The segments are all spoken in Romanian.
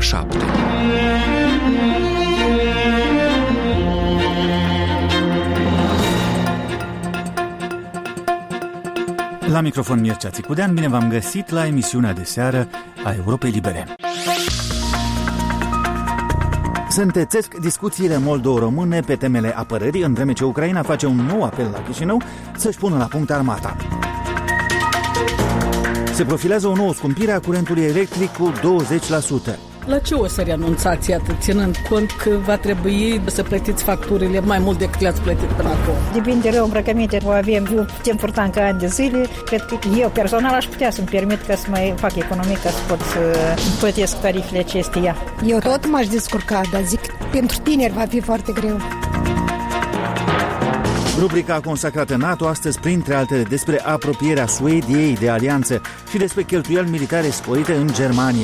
7. La microfon Mircea Țicudean, bine v-am găsit la emisiunea de seară a Europei Libere. Se întețesc discuțiile moldo-române pe temele apărării, în vreme ce Ucraina face un nou apel la Chișinău să-și pună la punct armata. Se profilează o nouă scumpire a curentului electric cu 20%. La ce o să renunțați atât, ținând cont că va trebui să plătiți facturile mai mult decât le-ați plătit până acum? Depinde de îmbrăcăminte, o avem, eu putem purta încă ani de zile. Cred că eu personal aș putea să-mi permit ca să mai fac economie, ca să pot să plătesc tarifele acesteia. Eu tot m-aș descurca, dar zic, pentru tineri va fi foarte greu. Rubrica consacrată NATO astăzi, printre altele, despre apropierea Suediei de alianță și despre cheltuieli militare sporite în Germania.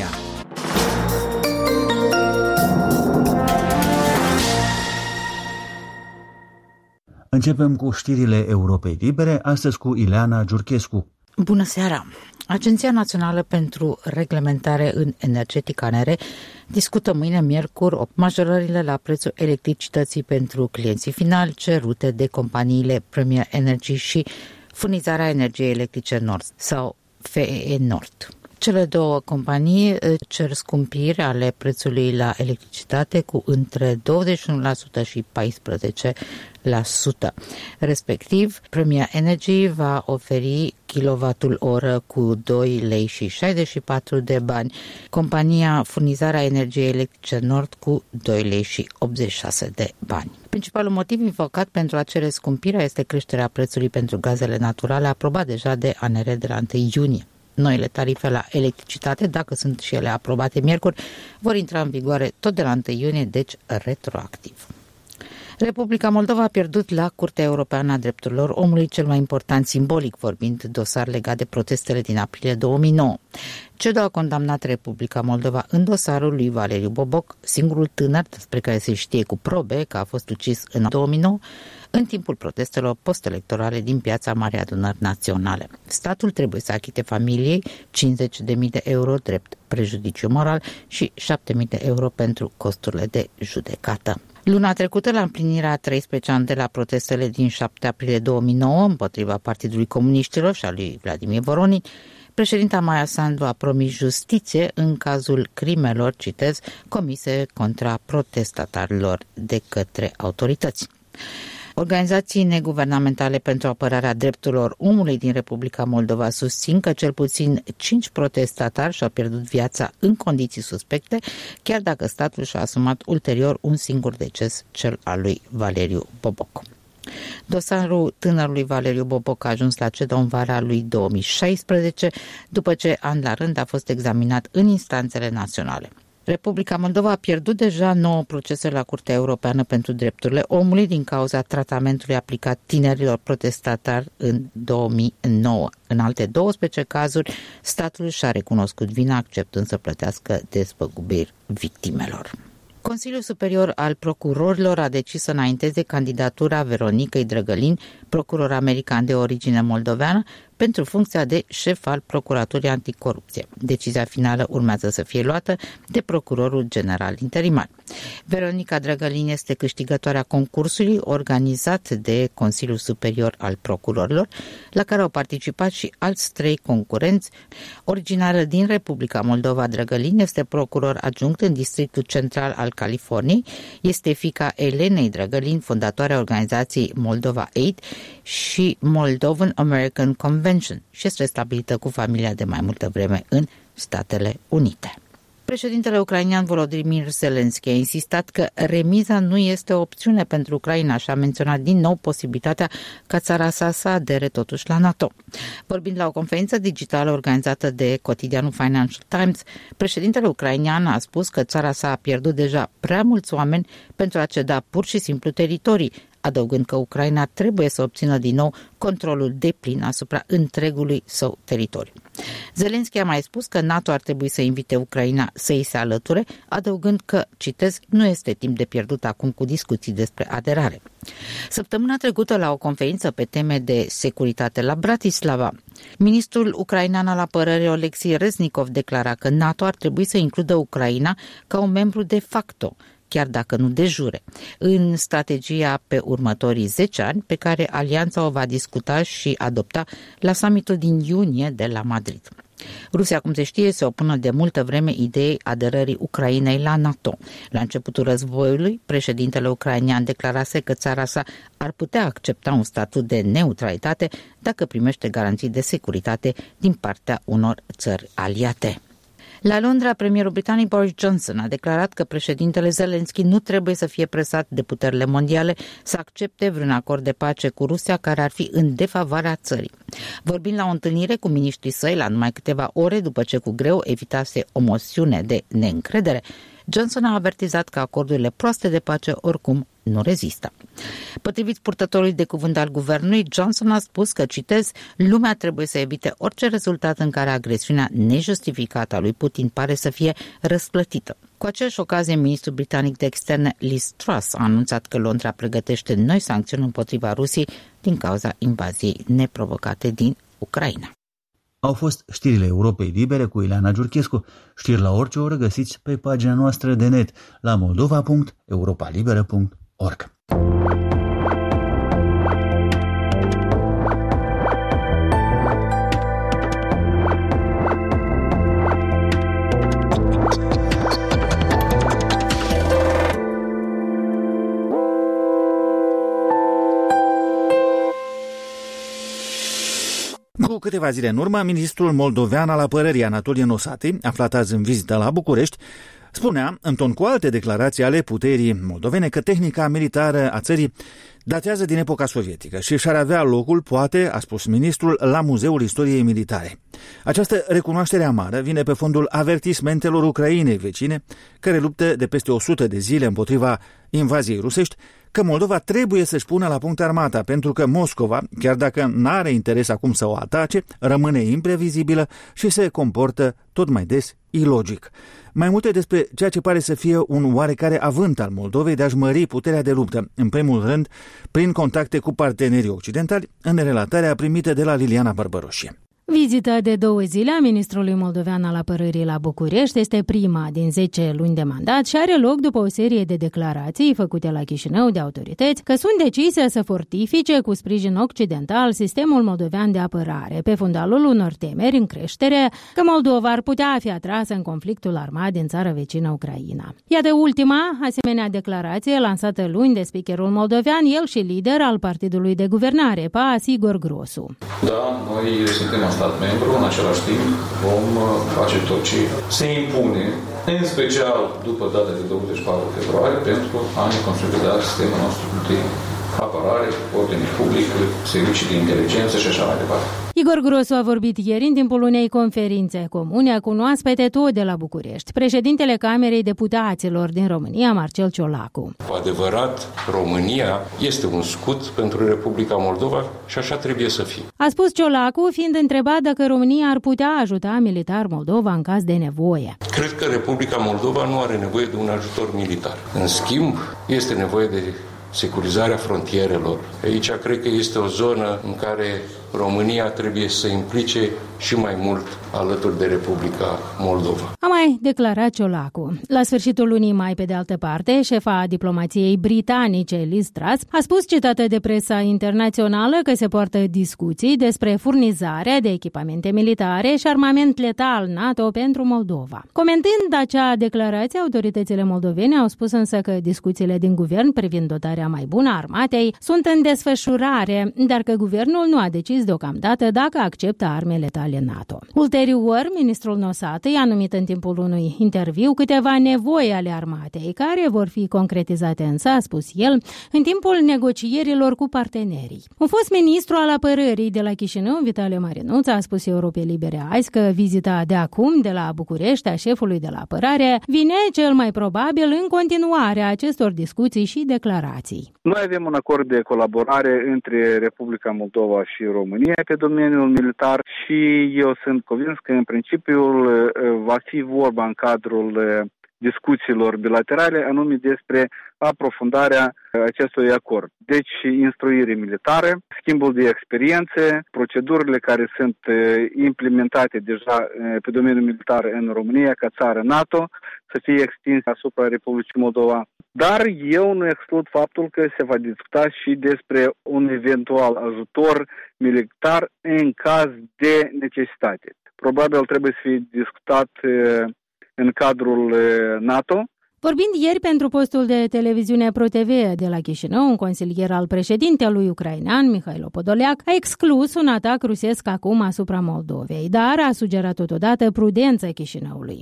Începem cu știrile Europei Libere, astăzi cu Ileana Giurchescu. Bună seara! Agenția Națională pentru Reglementare în Energetica NR discută mâine, miercuri, majorările la prețul electricității pentru clienții finali cerute de companiile Premier Energy și Furnizarea Energiei Electrice Nord sau FEE Nord. Cele două companii cer scumpiri ale prețului la electricitate cu între 21% și 14%. Respectiv, Premier Energy va oferi kilowattul oră cu 2 lei și 64 de bani, compania Furnizarea Energiei Electrice Nord cu 2 lei și 86 de bani. Principalul motiv invocat pentru a cere scumpirea este creșterea prețului pentru gazele naturale, aprobat deja de ANR de la 1 iunie. Noile tarife la electricitate, dacă sunt și ele aprobate miercuri, vor intra în vigoare tot de la 1 iunie, deci retroactiv. Republica Moldova a pierdut la Curtea Europeană a Drepturilor Omului cel mai important, simbolic vorbind, dosar legat de protestele din aprilie 2009. CEDO a condamnat Republica Moldova în dosarul lui Valeriu Boboc, singurul tânăr despre care se știe cu probe că a fost ucis în 2009, în timpul protestelor postelectorale din Piața Marii Adunări Naționale. Statul trebuie să achite familiei 50.000 de euro drept prejudiciu moral și 7.000 de euro pentru costurile de judecată. Luna trecută, la împlinirea a 13 ani de la protestele din 7 aprilie 2009 împotriva Partidului Comuniștilor și a lui Vladimir Voronin, președinta Maia Sandu a promis justiție în cazul crimelor, citez, comise contra protestatarilor de către autorități. Organizații neguvernamentale pentru apărarea drepturilor omului din Republica Moldova susțin că cel puțin 5 protestatari și-au pierdut viața în condiții suspecte, chiar dacă statul și-a asumat ulterior un singur deces, cel al lui Valeriu Boboc. Dosarul tânărului Valeriu Boboc a ajuns la CEDO în vara lui 2016, după ce an la rând a fost examinat în instanțele naționale. Republica Moldova a pierdut deja 9 procese la Curtea Europeană pentru Drepturile Omului din cauza tratamentului aplicat tinerilor protestatari în 2009. În alte 12 cazuri, statul și-a recunoscut vina, acceptând să plătească despăgubiri victimelor. Consiliul Superior al Procurorilor a decis să înainteze candidatura Veronicăi Drăgălin, procuror american de origine moldoveană, pentru funcția de șef al Procuraturii Anticorupție. Decizia finală urmează să fie luată de procurorul general interimar. Veronica Drăgălin este câștigătoarea concursului organizat de Consiliul Superior al Procurorilor, la care au participat și alți 3 concurenți. Originară din Republica Moldova, Drăgălin este procuror adjunct în Districtul Central al Californiei, este fiica Elenei Drăgălin, fondatoarea organizației Moldova Aid și Moldovan American Convention, și este stabilită cu familia de mai multă vreme în Statele Unite. Președintele ucrainean Volodymyr Zelensky a insistat că remiza nu este o opțiune pentru Ucraina și a menționat din nou posibilitatea ca țara sa să adere totuși la NATO. Vorbind la o conferință digitală organizată de cotidianul Financial Times, președintele ucrainean a spus că țara sa a pierdut deja prea mulți oameni pentru a ceda pur și simplu teritorii, adăugând că Ucraina trebuie să obțină din nou controlul deplin asupra întregului său teritoriu. Zelenski a mai spus că NATO ar trebui să invite Ucraina să îi se alăture, adăugând că, citez, nu este timp de pierdut acum cu discuții despre aderare. Săptămâna trecută, la o conferință pe teme de securitate la Bratislava, ministrul ucrainean al apărării Oleksii Reznikov declara că NATO ar trebui să includă Ucraina ca un membru de facto, chiar dacă nu de jure, în strategia pe următorii 10 ani pe care alianța o va discuta și adopta la summitul din iunie de la Madrid. Rusia, cum se știe, se opune de multă vreme ideii aderării Ucrainei la NATO. La începutul războiului, președintele ucrainean declarase că țara sa ar putea accepta un statut de neutralitate dacă primește garanții de securitate din partea unor țări aliate. La Londra, premierul britanic Boris Johnson a declarat că președintele Zelensky nu trebuie să fie presat de puterile mondiale să accepte vreun acord de pace cu Rusia care ar fi în defavoarea țării. Vorbind la o întâlnire cu miniștrii săi la numai câteva ore după ce cu greu evitase o moțiune de neîncredere, Johnson a avertizat că acordurile proaste de pace oricum nu rezistă. Potrivit purtătorului de cuvânt al guvernului, Johnson a spus că, citez, lumea trebuie să evite orice rezultat în care agresiunea nejustificată a lui Putin pare să fie răsplătită. Cu aceeași ocazie, ministrul britanic de externe Liz Truss a anunțat că Londra pregătește noi sancțiuni împotriva Rusiei din cauza invaziei neprovocate din Ucraina. Au fost știrile Europei Libere cu Ileana Giurchescu. Știri la orice oră găsiți pe pagina noastră de net la moldova.europalibera.org. Cu câteva zile în urmă, ministrul moldovean al apărării Anatolie Nosati, aflat azi în vizită la București, spunea, în ton cu alte declarații ale puterii moldovene, că tehnica militară a țării datează din epoca sovietică și și-ar avea locul, poate, a spus ministrul, la Muzeul Istoriei Militare. Această recunoaștere amară vine pe fondul avertismentelor Ucrainei vecine, care luptă de peste 100 de zile împotriva invaziei rusești, că Moldova trebuie să-și pună la punct armata, pentru că Moscova, chiar dacă n-are interes acum să o atace, rămâne imprevizibilă și se comportă tot mai des ilogic. Mai multe despre ceea ce pare să fie un oarecare avânt al Moldovei de a-și mări puterea de luptă, în primul rând prin contacte cu partenerii occidentali, în relatarea primită de la Liliana Barbăroșie. Vizita de 2 zile a ministrului moldovean al apărării la București este prima din 10 luni de mandat și are loc după o serie de declarații făcute la Chișinău de autorități că sunt decise să fortifice cu sprijin occidental sistemul moldovean de apărare, pe fundalul unor temeri în creștere că Moldova ar putea fi atrasă în conflictul armat din țara vecină Ucraina. Iată ultima asemenea declarație lansată luni de speakerul moldovean, el și lider al partidului de guvernare, PAS, Igor Grosu. Da, noi suntem stat membru, în același timp vom face tot ce se impune, în special după data de 24 februarie, pentru a ne consolida sistemul nostru de apărare, ordine public, servicii de inteligență și așa mai departe. Igor Grosu a vorbit ieri în timpul unei conferințe comune cu un oaspete tot de la București, președintele Camerei Deputaților din România, Marcel Ciolacu. Cu adevărat, România este un scut pentru Republica Moldova și așa trebuie să fie. A spus Ciolacu, fiind întrebat dacă România ar putea ajuta militar Moldova în caz de nevoie. Cred că Republica Moldova nu are nevoie de un ajutor militar. În schimb, este nevoie de securizarea frontierelor. Aici cred că este o zonă în care România trebuie să implice și mai mult alături de Republica Moldova. A mai declarat Ciolacu. La sfârșitul lunii mai, pe de altă parte, șefa diplomației britanice Liz Truss a spus, citată de presa internațională, că se poartă discuții despre furnizarea de echipamente militare și armament letal NATO pentru Moldova. Comentând acea declarație, autoritățile moldovene au spus însă că discuțiile din guvern privind dotarea mai bună a armatei sunt în desfășurare, dar că guvernul nu a decis deocamdată dacă acceptă arme letale NATO. Ulterior, ministrul Nosati a numit în timpul unui interviu câteva nevoi ale armatei, care vor fi concretizate însă, a spus el, în timpul negocierilor cu partenerii. Un fost ministru al apărării de la Chișinău, Vitale Marinuț, a spus Europei Libere azi că vizita de acum de la București a șefului de la apărare vine cel mai probabil în continuarea acestor discuții și declarații. Noi avem un acord de colaborare între Republica Moldova și România România pe domeniul militar și eu sunt convins că în principiul va fi vorba în cadrul discuțiilor bilaterale, anume despre aprofundarea acestui acord. Deci, instruire militară, schimbul de experiențe, procedurile care sunt implementate deja pe domeniul militar în România ca țară NATO, să fie extinse asupra Republicii Moldova. Dar eu nu exclud faptul că se va discuta și despre un eventual ajutor militar în caz de necesitate. Probabil trebuie să fie discutat în cadrul NATO. Vorbind ieri pentru postul de televiziune ProTV de la Chișinău, un consilier al președintelui ucrainean, Mihailo Podoliac, a exclus un atac rusesc acum asupra Moldovei, dar a sugerat totodată prudență Chișinăului.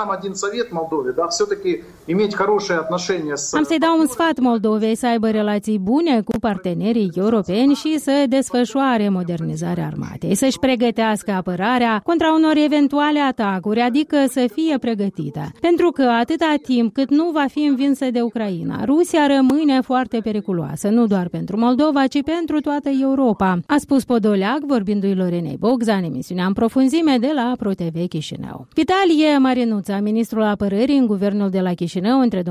Am să-i dau un sfat Moldovei să aibă relații bune cu partenerii europeni și să desfășoare modernizarea armatei, să-și pregătească apărarea contra unor eventuale atacuri, adică să fie pregătită. Pentru că atâta timp cât nu va fi învinsă de Ucraina, Rusia rămâne foarte periculoasă, nu doar pentru Moldova, ci pentru toată Europa, a spus Podoliac, vorbindu-i Lorenei Bogza în emisiunea În profunzime de la ProTV Chișinău. Vitalie Marinuța, ministrul apărării în guvernul de la Chișinău între 2009-2014,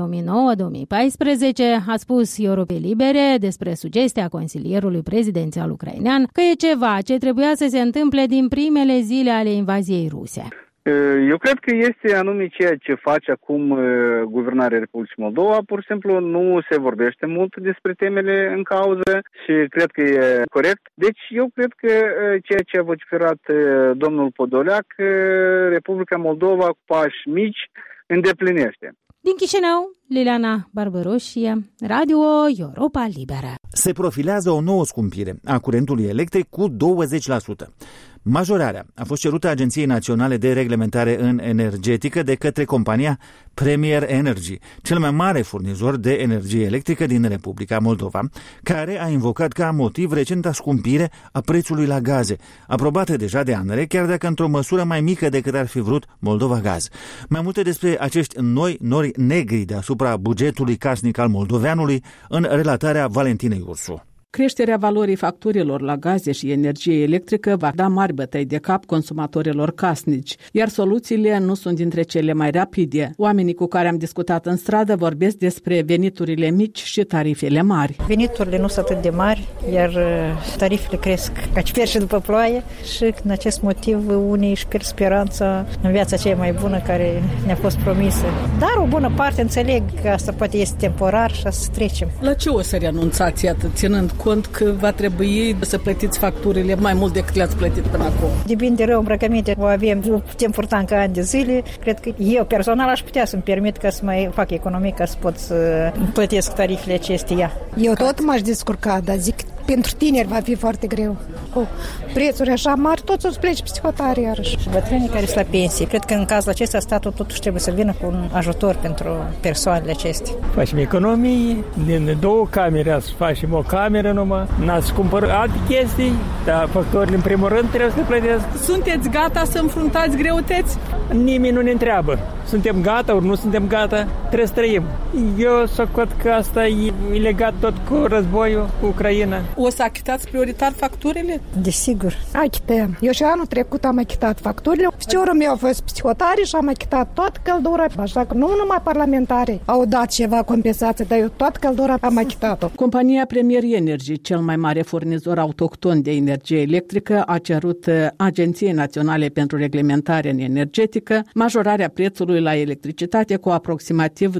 a spus Europei Libere despre sugestia consilierului prezidențial ucrainean că e ceva ce trebuia să se întâmple din primele zile ale invaziei ruse. Eu cred că este anume ceea ce face acum guvernarea Republicii Moldova. Pur și simplu nu se vorbește mult despre temele în cauză și cred că e corect. Deci eu cred că ceea ce a vociferat domnul Podoliac, Republica Moldova cu pași mici îndeplinește. Din Chișinău, Liliana Barbaroșie, Radio Europa Liberă. Se profilează o nouă scumpire a curentului electric cu 20%. Majorarea a fost cerută Agenției Naționale de Reglementare în Energetică de către compania Premier Energy, cel mai mare furnizor de energie electrică din Republica Moldova, care a invocat ca motiv recenta scumpire a prețului la gaze, aprobată deja de ANRE, chiar dacă într-o măsură mai mică decât ar fi vrut Moldova Gaz. Mai multe despre acești noi nori negri deasupra bugetului casnic al moldoveanului în relatarea Valentinei Ursu. Creșterea valorii facturilor la gaze și energie electrică va da mari bătăi de cap consumatorilor casnici, iar soluțiile nu sunt dintre cele mai rapide. Oamenii cu care am discutat în stradă vorbesc despre veniturile mici și tarifele mari. Veniturile nu sunt atât de mari, iar tarifele cresc ca ciuperci după ploaie și în acest motiv unii își pierd speranța în viața cea mai bună care ne-a fost promisă. Dar o bună parte înțeleg că asta poate este temporar și să trecem. La ce o să renunțați atât, ținând cont că va trebui să plătiți facturile mai mult decât le-ați plătit până acum? De bine de rău îmbrăcăminte o avem, putem purta încă ani de zile. Cred că eu personal aș putea să-mi permit ca să mai fac economie, ca să pot să plătesc tarifele acesteia. Eu tot m-aș descurca, dar zic, pentru tineri va fi foarte greu. Cu prețuri așa mari, toți o să pleci peste hotare iarăși. Bătrânii care sunt la pensie, cred că în cazul acesta statul totuși trebuie să vină cu un ajutor pentru persoanele acestea. Facem economii, din 2 camere să facem o cameră numai, n-ați cumpărat alte chestii, dar factorii în primul rând trebuie să le plătesc. Sunteți gata să înfruntați greutăți? Nimeni nu ne întreabă. Suntem gata ori nu suntem gata, trebuie să trăim. Eu socot că asta e legat tot cu războiul cu Ucraina. O să achitați prioritar facturile? Desigur. Achităm. Eu și anul trecut am achitat facturile. Feciorul meu a fost psihotare și am achitat toată căldura. Așa că nu numai parlamentarii au dat ceva compensație, dar eu toată căldura am achitat-o. Compania Premier Energy, cel mai mare furnizor autohton de energie electrică, a cerut Agenției Naționale pentru Reglementare în Energetică majorarea prețului la electricitate cu aproximativ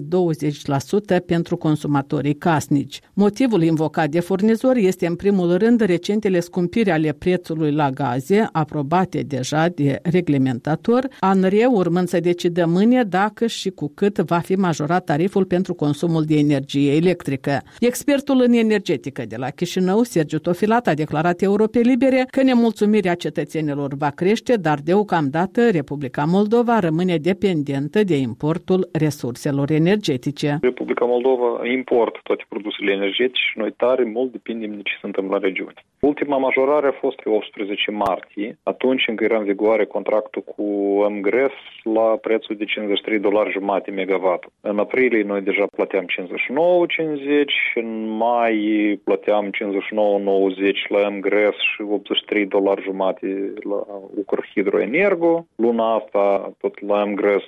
20% pentru consumatorii casnici. Motivul invocat de furnizor este în primul rând recentele scumpiri ale prețului la gaze, aprobate deja de reglementator, ANRE urmând să decidă mâine dacă și cu cât va fi majorat tariful pentru consumul de energie electrică. Expertul în energetică de la Chișinău, Sergiu Tofilat, a declarat Europei Libere că nemulțumirea cetățenilor va crește, dar deocamdată Republica Moldova rămâne dependentă de importul resurselor energetice. Republica Moldova importă toate produsele energetice și noi tare mult depindem de ce se întâmplă în regiune. Ultima majorare a fost pe 18 martie, atunci încă era în vigoare contractul cu MGRES la prețul de $53 megawatt. În aprilie noi deja plăteam 59,50, în mai plăteam 59,90 la MGRES și $83 la Ukrhidroenergo. Luna asta tot la MGRES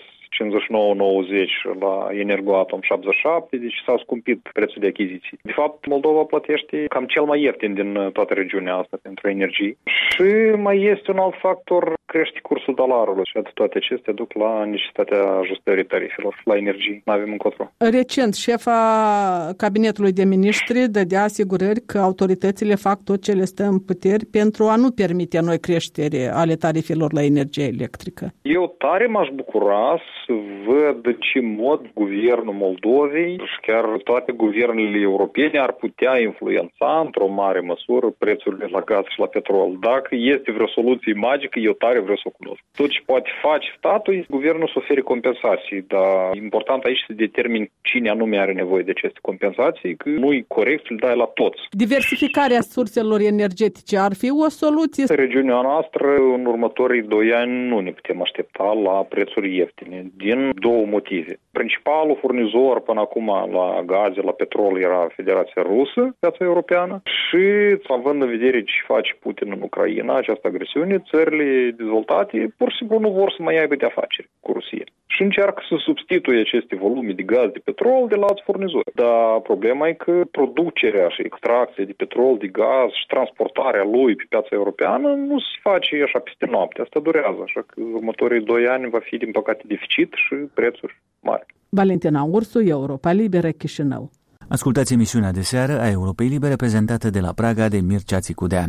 59,90 la Energoatom 77, deci s-au scumpit prețul de achiziții. De fapt, Moldova plătește cam cel mai ieftin din toată regiunea asta pentru energie. Și mai este un alt factor, crește cursul dolarului și toate acestea duc la necesitatea ajustării tarifelor la energie. N-avem încotro. Recent, șefa Cabinetului de Ministri dădea asigurări că autoritățile fac tot ce le stă în puteri pentru a nu permite noi creștere ale tarifelor la energie electrică. Eu tare m-aș bucura să văd în ce mod guvernul Moldovei și chiar toate guvernele europene ar putea influența într-o mare măsură prețurile la gaz și la petrol. Dacă este vreo soluție magică, eu tare vreau să o cunosc. Tot ce poate face statul, guvernul să ofere compensații, dar important aici să determini cine anume are nevoie de aceste compensații, că nu-i corect să-l dai la toți. Diversificarea surselor energetice ar fi o soluție? În regiunea noastră, în următorii 2 ani, nu ne putem aștepta la prețuri ieftine, din 2 motive. Principalul furnizor până acum la gaze, la petrol era Federația Rusă, piața europeană, și având în vedere ce face Putin în Ucraina, această agresiune, țările dezvoltate pur și simplu nu vor să mai aibă de afaceri cu Rusia. Și încearcă să substituie aceste volume de gaz, de petrol de la alți furnizori. Dar problema e că producerea și extracția de petrol, de gaz și transportarea lui pe piața europeană nu se face așa peste noapte. Asta durează, așa că următorii 2 ani va fi, din păcate, deficit și prețuri mari. Valentina Ursu, Europa Liberă, Chișinău. Ascultați emisiunea de seară a Europei Libere, prezentată de la Praga de Mircea Țicudean.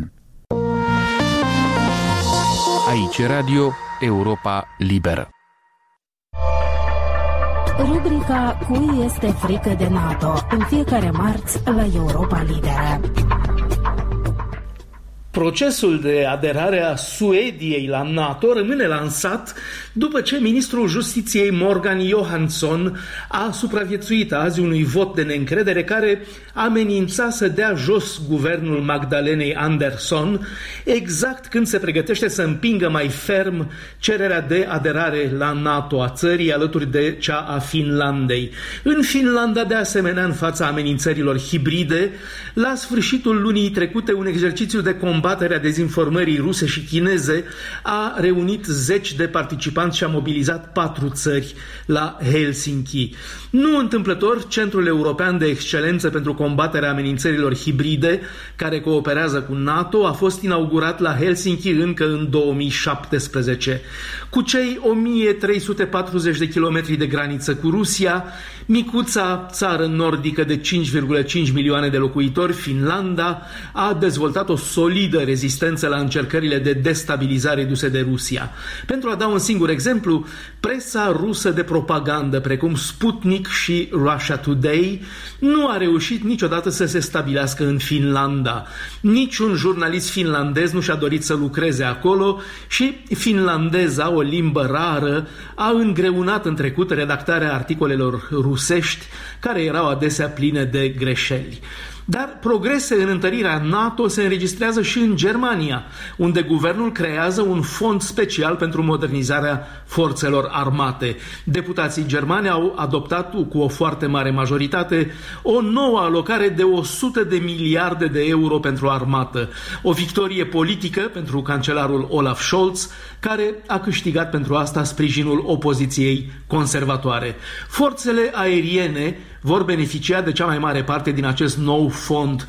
Aici Radio Europa Liberă. Rubrica Cui este frică de NATO? În fiecare marți la Europa Liberă. Procesul de aderare a Suediei la NATO rămâne lansat după ce ministrul Justiției Morgan Johansson a supraviețuit azi unui vot de neîncredere care amenința să dea jos guvernul Magdalenei Andersson exact când se pregătește să împingă mai ferm cererea de aderare la NATO a țării alături de cea a Finlandei. În Finlanda, de asemenea, în fața amenințărilor hibride, la sfârșitul lunii trecute, un exercițiu de combatere a dezinformării ruse și chineze a reunit 10 de participanți și a mobilizat 4 țări la Helsinki. Nu întâmplător, Centrul European de Excelență pentru combaterea amenințărilor hibride, care cooperează cu NATO, a fost inaugurat la Helsinki încă în 2017. Cu cei 1340 de kilometri de graniță cu Rusia, micuța țară nordică de 5,5 milioane de locuitori, Finlanda, a dezvoltat o solidă rezistență la încercările de destabilizare duse de Rusia. Pentru a da un singur exemplu, presa rusă de propagandă, precum Sputnik și Russia Today, nu a reușit niciodată să se stabilească în Finlanda. Niciun jurnalist finlandez nu și-a dorit să lucreze acolo și finlandeza, o limbă rară, a îngreunat în trecut redactarea articolelor rusești, care erau adesea pline de greșeli. Dar progrese în întărirea NATO se înregistrează și în Germania, unde guvernul creează un fond special pentru modernizarea forțelor armate. Deputații germani au adoptat cu o foarte mare majoritate o nouă alocare de 100 de miliarde de euro pentru armată. O victorie politică pentru cancelarul Olaf Scholz, care a câștigat pentru asta sprijinul opoziției conservatoare. Forțele aeriene vor beneficia de cea mai mare parte din acest nou fond,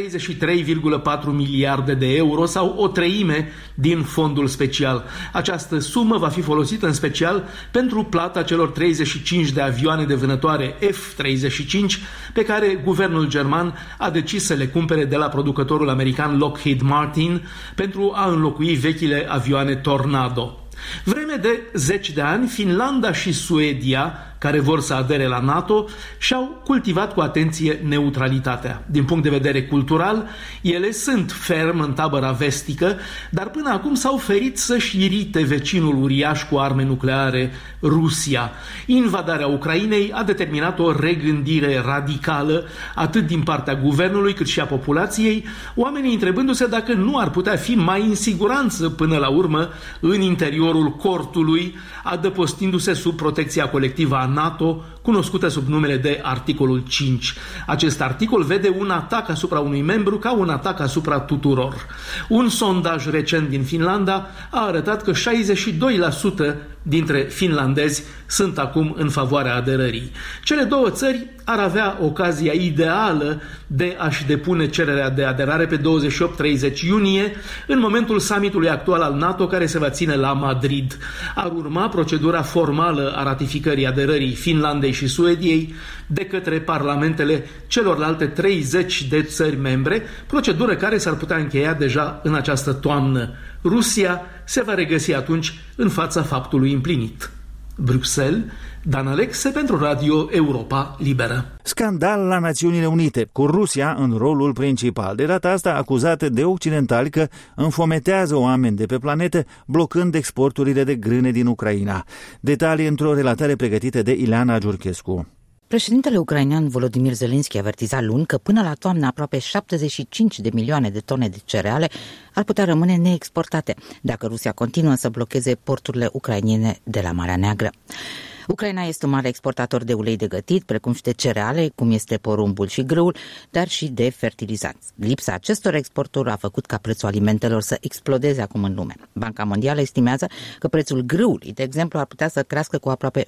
33,4 miliarde de euro sau o treime din fondul special. Această sumă va fi folosită în special pentru plata celor 35 de avioane de vânătoare F-35 pe care guvernul german a decis să le cumpere de la producătorul american Lockheed Martin pentru a înlocui vechile avioane Tornado. Vreme de 10 de ani, Finlanda și Suedia, care vor să adere la NATO, și-au cultivat cu atenție neutralitatea. Din punct de vedere cultural, ele sunt ferm în tabăra vestică, dar până acum s-au ferit să-și irite vecinul uriaș cu arme nucleare, Rusia. Invadarea Ucrainei a determinat o regândire radicală, atât din partea guvernului cât și a populației, oamenii întrebându-se dacă nu ar putea fi mai în siguranță până la urmă în interiorul cortului, adăpostindu-se sub protecția colectivă a NATO, cunoscută sub numele de articolul 5. Acest articol vede un atac asupra unui membru ca un atac asupra tuturor. Un sondaj recent din Finlanda a arătat că 62% dintre finlandezi sunt acum în favoarea aderării. Cele două țări ar avea ocazia ideală de a-și depune cererea de aderare pe 28-30 iunie, în momentul summitului actual al NATO, care se va ține la Madrid. Ar urma procedura formală a ratificării aderării Finlandei și Suediei de către parlamentele celorlalte 30 de țări membre, procedură care s-ar putea încheia deja în această toamnă. Rusia se va regăsi atunci în fața faptului împlinit. Bruxelles, Dan Alexe pentru Radio Europa Liberă. Scandal la Națiunile Unite, cu Rusia în rolul principal, de data asta acuzată de occidentali că înfometează oameni de pe planetă, blocând exporturile de grâne din Ucraina. Detalii într-o relatare pregătită de Ileana Giurchescu. Președintele ucrainean Volodymyr Zelensky avertiza luni că până la toamnă aproape 75 de milioane de tone de cereale ar putea rămâne neexportate dacă Rusia continuă să blocheze porturile ucrainene de la Marea Neagră. Ucraina este un mare exportator de ulei de gătit, precum și de cereale, cum este porumbul și grâul, dar și de fertilizanți. Lipsa acestor exporturi a făcut ca prețul alimentelor să explodeze acum în lume. Banca Mondială estimează că prețul grâului, de exemplu, ar putea să crească cu aproape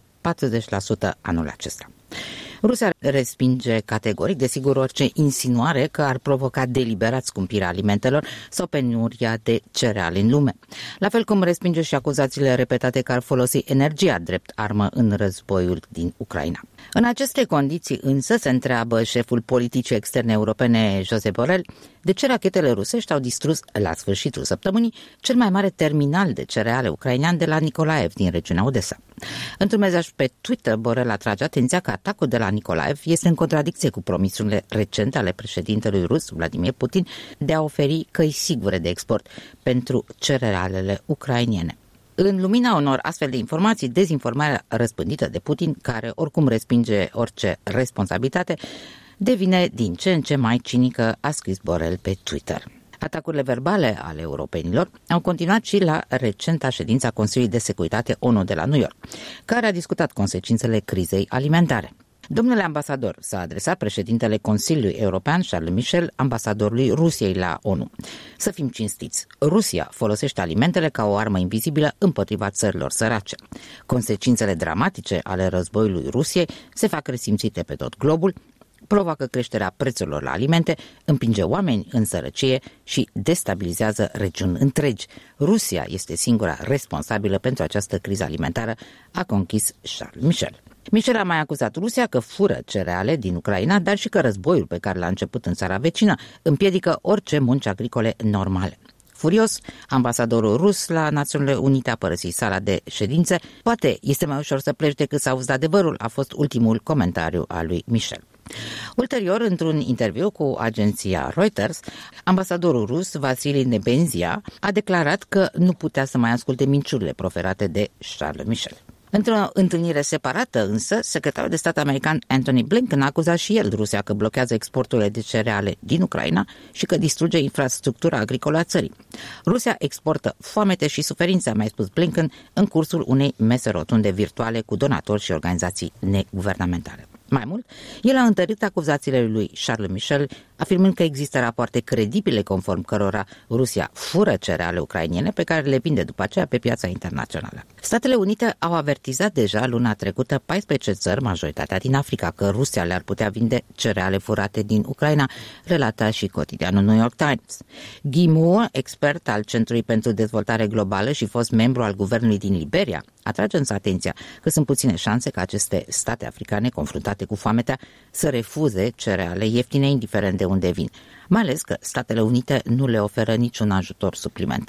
40% anul acesta. Rusia respinge categoric, desigur, orice insinuare că ar provoca deliberat scumpirea alimentelor sau penuria de cereale în lume. La fel cum respinge și acuzațiile repetate că ar folosi energia drept armă în războiul din Ucraina. În aceste condiții însă se întreabă șeful politicii externe europene Josep Borrell de ce rachetele rusești au distrus la sfârșitul săptămânii cel mai mare terminal de cereale ucrainean de la Nikolaev din regiunea Odessa. Într-un mesaj pe Twitter, Borrell atrage atenția că atacul de la Nikolaev este în contradicție cu promisiunile recente ale președintelui rus Vladimir Putin de a oferi căi sigure de export pentru cerealele ucrainene. În lumina unor astfel de informații, dezinformarea răspândită de Putin, care oricum respinge orice responsabilitate, devine din ce în ce mai cinică, a scris Borrell pe Twitter. Atacurile verbale ale europenilor au continuat și la recenta ședință a Consiliului de Securitate ONU de la New York, care a discutat consecințele crizei alimentare. Domnule ambasador, s-a adresat președintele Consiliului European, Charles Michel, ambasadorului Rusiei la ONU. Să fim cinstiți, Rusia folosește alimentele ca o armă invizibilă împotriva țărilor sărace. Consecințele dramatice ale războiului Rusiei se fac resimțite pe tot globul, provoacă creșterea prețurilor la alimente, împinge oameni în sărăcie și destabilizează regiuni întregi. Rusia este singura responsabilă pentru această criză alimentară, a conchis Charles Michel. Michel a mai acuzat Rusia că fură cereale din Ucraina, dar și că războiul pe care l-a început în țara vecină împiedică orice munci agricole normale. Furios, ambasadorul rus la Națiunile Unite a părăsit sala de ședințe. Poate este mai ușor să pleci decât să auzi adevărul, a fost ultimul comentariu al lui Michel. Ulterior, într-un interviu cu agenția Reuters, ambasadorul rus Vasili Nebenzia a declarat că nu putea să mai asculte minciurile proferate de Charles Michel. Într-o întâlnire separată, însă, secretarul de stat american Antony Blinken a acuzat și el Rusia că blochează exporturile de cereale din Ucraina și că distruge infrastructura agricolă a țării. Rusia exportă foamete și suferință, a mai spus Blinken, în cursul unei mese rotunde virtuale cu donatori și organizații neguvernamentale. Mai mult, el a întărit acuzațiile lui Charles Michel, afirmând că există rapoarte credibile conform cărora Rusia fură cereale ucrainene pe care le vinde după aceea pe piața internațională. Statele Unite au avertizat deja luna trecută 14 țări, majoritatea din Africa, că Rusia le-ar putea vinde cereale furate din Ucraina, relata și cotidianul New York Times. Guy Moore, expert al Centrului pentru Dezvoltare Globală și fost membru al guvernului din Liberia, atrage însă atenția că sunt puține șanse ca aceste state africane confruntate cu foametea să refuze cereale ieftine, indiferent de unde vin, mai ales că Statele Unite nu le oferă niciun ajutor suplimentar.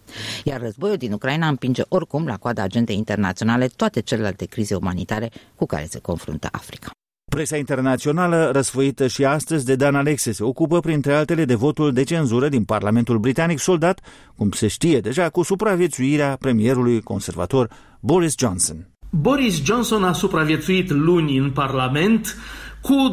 Iar războiul din Ucraina împinge oricum la coada agendei internaționale toate celelalte crize umanitare cu care se confruntă Africa. Presa internațională, răsfoită și astăzi de Dan Alexe, se ocupă, printre altele, de votul de cenzură din Parlamentul Britanic, soldat, cum se știe deja, cu supraviețuirea premierului conservator Boris Johnson. Boris Johnson a supraviețuit luni în Parlament cu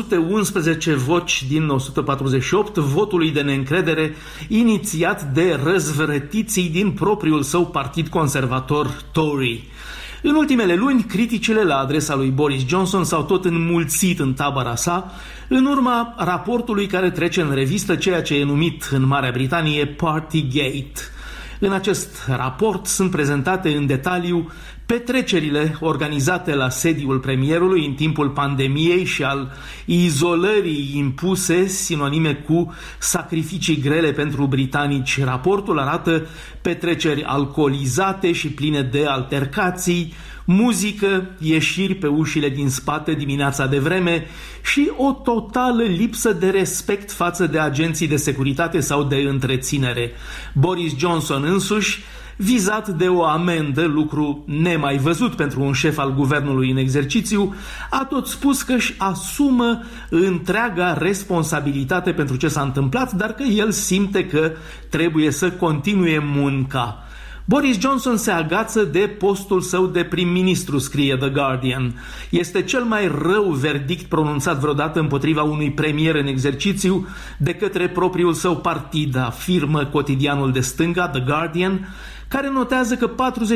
211 voci din 148 votului de neîncredere inițiat de răzvrătiții din propriul său partid conservator Tory. În ultimele luni, criticile la adresa lui Boris Johnson s-au tot înmulțit în tabăra sa, în urma raportului care trece în revistă ceea ce e numit în Marea Britanie Partygate. În acest raport sunt prezentate în detaliu petrecerile organizate la sediul premierului în timpul pandemiei și al izolării impuse, sinonime cu sacrificii grele pentru britanici. Raportul arată petreceri alcoolizate și pline de altercații, muzică, ieșiri pe ușile din spate dimineața de vreme și o totală lipsă de respect față de agenții de securitate sau de întreținere. Boris Johnson însuși, vizat de o amendă, lucru nemai văzut pentru un șef al guvernului în exercițiu, a tot spus că își asumă întreaga responsabilitate pentru ce s-a întâmplat, dar că el simte că trebuie să continue munca. Boris Johnson se agață de postul său de prim-ministru, scrie The Guardian. Este cel mai rău verdict pronunțat vreodată împotriva unui premier în exercițiu de către propriul său partid, afirmă cotidianul de stânga, The Guardian, care notează că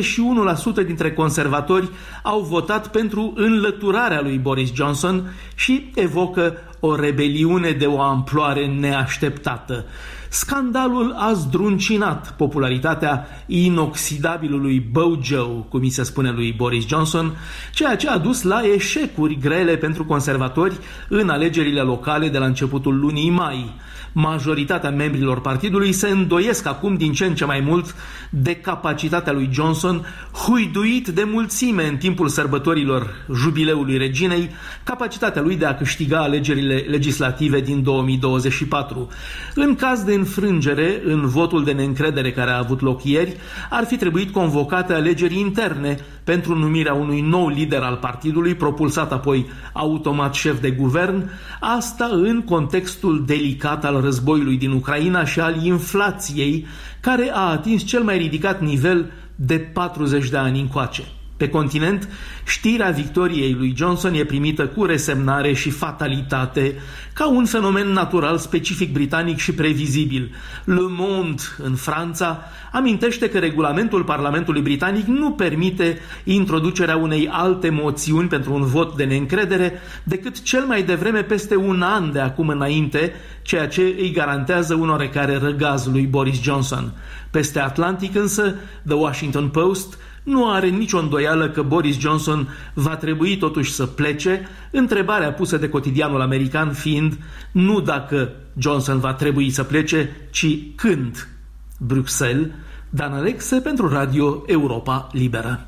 41% dintre conservatori au votat pentru înlăturarea lui Boris Johnson și evocă o rebeliune de o amploare neașteptată. Scandalul a zdruncinat popularitatea inoxidabilului Bojo, cum îi se spune lui Boris Johnson, ceea ce a dus la eșecuri grele pentru conservatori în alegerile locale de la începutul lunii mai. Majoritatea membrilor partidului se îndoiesc acum din ce în ce mai mult de capacitatea lui Johnson, huiduit de mulțime în timpul sărbătorilor jubileului reginei, capacitatea lui de a câștiga alegerile legislative din 2024. În caz de înfrângere în votul de neîncredere care a avut loc ieri, ar fi trebuit convocate alegeri interne pentru numirea unui nou lider al partidului, propulsat apoi automat șef de guvern, asta în contextul delicat al războiului din Ucraina și al inflației, care a atins cel mai ridicat nivel de 40 de ani încoace. Pe continent, știrea victoriei lui Johnson e primită cu resemnare și fatalitate, ca un fenomen natural specific britanic și previzibil. Le Monde, în Franța, amintește că regulamentul Parlamentului Britanic nu permite introducerea unei alte moțiuni pentru un vot de neîncredere decât cel mai devreme peste un an de acum înainte, ceea ce îi garantează un oarecare răgaz lui Boris Johnson. Peste Atlantic însă, The Washington Post nu are nicio îndoială că Boris Johnson va trebui totuși să plece, întrebarea pusă de cotidianul american fiind nu dacă Johnson va trebui să plece, ci când. Bruxelles, Dan Alexe pentru Radio Europa Liberă.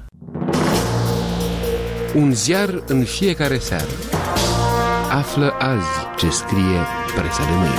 Un ziar în fiecare seară. Află azi ce scrie presa de mâine.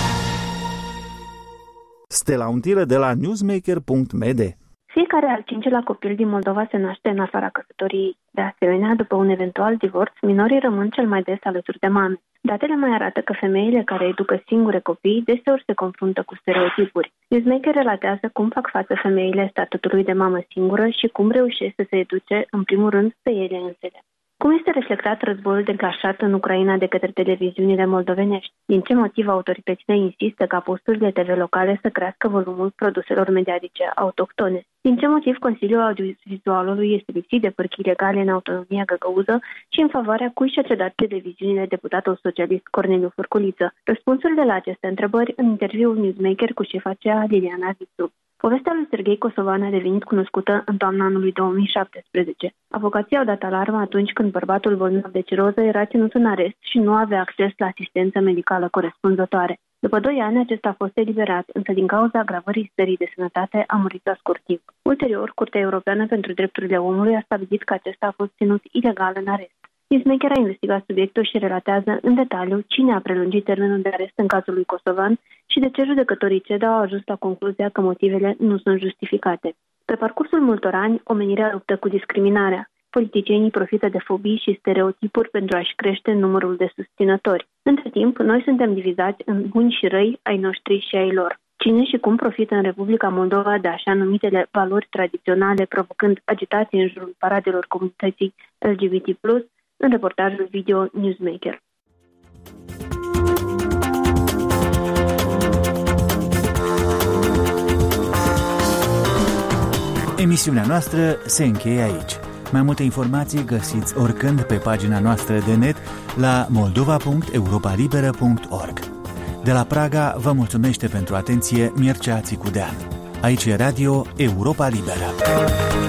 Stella Untiră de la newsmaker.md. Fiecare al cincilea copil din Moldova se naște în afara căsătoriei. De asemenea, după un eventual divorț, minorii rămân cel mai des alături de mame. Datele mai arată că femeile care educă singure copii deseori se confruntă cu stereotipuri. Newsmaker relatează cum fac față femeile statutului de mamă singură și cum reușesc să se educe, în primul rând, pe ele însele. Cum este reflectat războiul declanșat în Ucraina de către televiziunile moldovenești? Din ce motiv autoritățile insistă ca posturile TV locale să crească volumul produselor mediatice autohtone? Din ce motiv Consiliul Audiovizualului este lipsit de pârghii legale în autonomia găgăuză și în favoarea cui și-a cedat televiziunile deputatul socialist Corneliu Furculiță? Răspunsurile la aceste întrebări în interviul Newsmaker cu șefa CEA Liliana Vițu. Povestea lui Serghei Kosovan a devenit cunoscută în toamna anului 2017. Avocații au dat alarmă atunci când bărbatul bolnav de ciroză era ținut în arest și nu avea acces la asistență medicală corespunzătoare. După 2 ani, acesta a fost eliberat, însă din cauza agravării stării de sănătate a murit la scurt timp. Ulterior, Curtea Europeană pentru Drepturile Omului a stabilit că acesta a fost ținut ilegal în arest. Newsmaker a investigat subiectul și relatează în detaliu cine a prelungit termenul de arest în cazul lui Kosovan și de ce judecătorii CEDA au ajuns la concluzia că motivele nu sunt justificate. Pe parcursul multor ani, omenirea luptă cu discriminarea. Politicienii profită de fobii și stereotipuri pentru a-și crește numărul de susținători. Între timp, noi suntem divizați în buni și răi ai noștri și ai lor. Cine și cum profită în Republica Moldova de așa numitele valori tradiționale, provocând agitație în jurul paradelor comunității LGBT+, în reportajul video Newsmaker. Emisiunea noastră se încheie aici. Mai multe informații găsiți oricând pe pagina noastră de net la moldova.europalibera.org. De la Praga vă mulțumește pentru atenție Mircea Țicudean. Aici e Radio Europa Liberă.